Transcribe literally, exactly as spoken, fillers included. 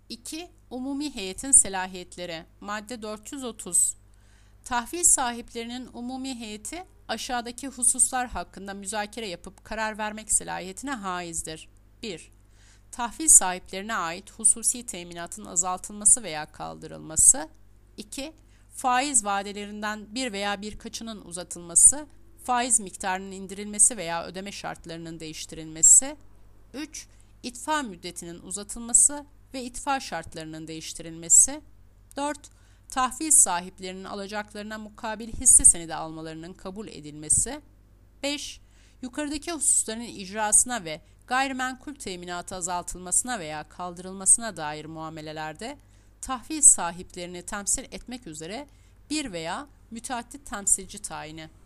iki. Umumi heyetin selahiyetleri. Madde dört yüz otuz. Tahvil sahiplerinin umumi heyeti aşağıdaki hususlar hakkında müzakere yapıp karar vermek selahiyetine haizdir. bir. Tahvil sahiplerine ait hususi teminatın azaltılması veya kaldırılması. iki. Faiz vadelerinden bir veya birkaçının uzatılması, faiz miktarının indirilmesi veya ödeme şartlarının değiştirilmesi. üç. İtfa müddetinin uzatılması ve itfa şartlarının değiştirilmesi. dört. Tahvil sahiplerinin alacaklarına mukabil hisse senedi almalarının kabul edilmesi. beş. Yukarıdaki hususların icrasına ve gayrimenkul teminatı azaltılmasına veya kaldırılmasına dair muamelelerde tahvil sahiplerini temsil etmek üzere bir veya müteaddit temsilci tayini.